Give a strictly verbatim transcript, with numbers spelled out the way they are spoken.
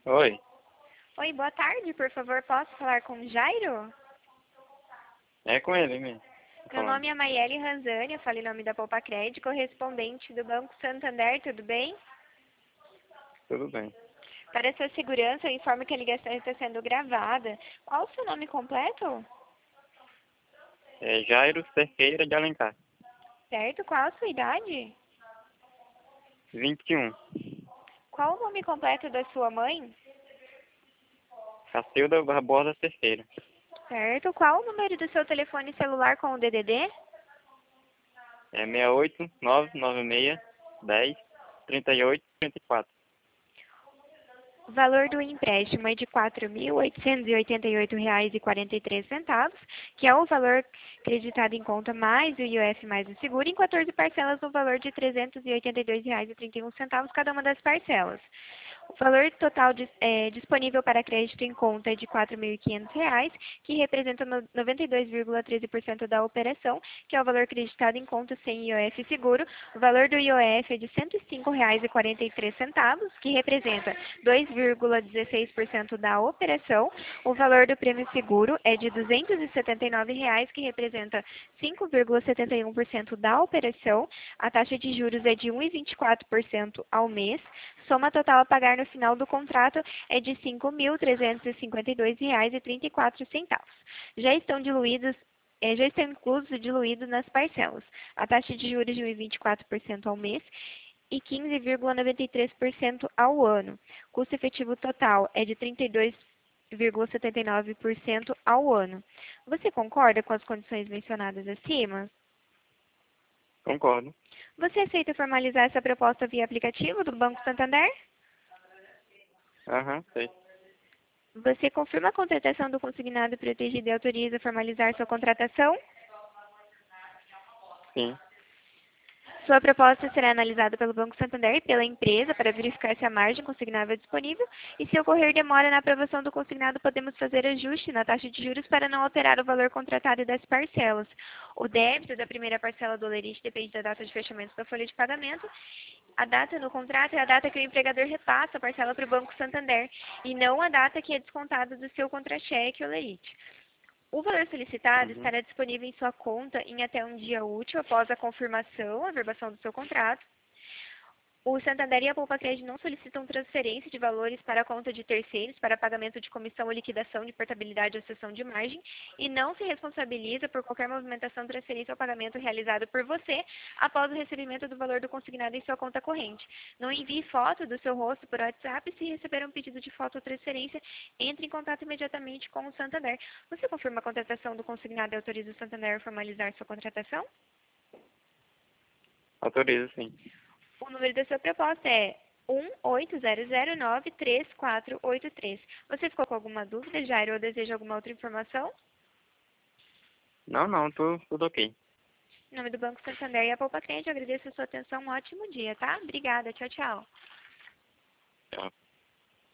Oi, Oi, boa tarde, por favor, posso falar com o Jairo? é com ele mesmo. Tô Meu falando. nome é Maiele Ranzani, eu falo em nome da Poupa Crédito, correspondente do Banco Santander, tudo bem? Tudo bem. Para sua segurança, eu informo que a ligação está sendo gravada. Qual o seu nome completo? É Jairo Cerqueira de Alencar. Certo? Qual a sua idade? vinte e um. Qual o nome completo da sua mãe? Cacilda Barbosa Cerqueira. Certo? Qual o número do seu telefone celular com o D D D? É seis oito nove nove seis dez trinta e oito trinta e quatro. O valor do empréstimo é de quatro mil oitocentos e oitenta e oito reais e quarenta e três centavos, que é o valor creditado em conta mais o I O F mais o seguro, em quatorze parcelas no valor de trezentos e oitenta e dois reais e trinta e um centavos cada uma das parcelas. O valor total dis- é, disponível para crédito em conta é de quatro mil e quinhentos reais, que representa no- noventa e dois vírgula treze por cento da operação, que é o valor creditado em conta sem I O F seguro. O valor do I O F é de cento e cinco reais e quarenta e três centavos, que representa dois vírgula dezesseis por cento da operação. O valor do prêmio seguro é de duzentos e setenta e nove reais, que representa cinco vírgula setenta e um por cento da operação. A taxa de juros é de um vírgula vinte e quatro por cento ao mês. Soma total a pagar no final do contrato é de cinco mil trezentos e cinquenta e dois reais e trinta e quatro centavos. Já estão diluídos eh, já estão inclusos e diluídos nas parcelas. A taxa de juros de um vírgula vinte e quatro por cento ao mês e quinze vírgula noventa e três por cento ao ano. Custo efetivo total é de trinta e dois vírgula setenta e nove por cento ao ano. Você concorda com as condições mencionadas acima? Concordo. Você aceita formalizar essa proposta via aplicativo do Banco Santander? Aham, sei. Você confirma a contratação do consignado protegido e autoriza formalizar sua contratação? Sim. Sua proposta será analisada pelo Banco Santander e pela empresa para verificar se a margem consignável é disponível e se ocorrer demora na aprovação do consignado, podemos fazer ajuste na taxa de juros para não alterar o valor contratado das parcelas. O débito da primeira parcela do lerite depende da data de fechamento da folha de pagamento. A data no contrato é a data que o empregador repassa a parcela para o Banco Santander e não a data que é descontada do seu contra-cheque ou lerite. O valor solicitado Uhum. estará disponível em sua conta em até um dia útil após a confirmação, a verbação do seu contrato. O Santander e a Poupa Crédito não solicitam transferência de valores para a conta de terceiros para pagamento de comissão ou liquidação de portabilidade ou cessão de margem e não se responsabiliza por qualquer movimentação, transferência ou pagamento realizado por você após o recebimento do valor do consignado em sua conta corrente. Não envie foto do seu rosto por WhatsApp e se receber um pedido de foto ou transferência, entre em contato imediatamente com o Santander. Você confirma a contratação do consignado e autoriza o Santander a formalizar sua contratação? Autorizo, sim. O número da sua proposta é um oito zero zero nove três quatro oito três. Você ficou com alguma dúvida, Jairo, ou deseja alguma outra informação? Não, não, tudo, tudo ok. Em nome do Banco Santander e a Poupa Crente, eu agradeço a sua atenção. Um ótimo dia, tá? Obrigada. Tchau, tchau. Tchau.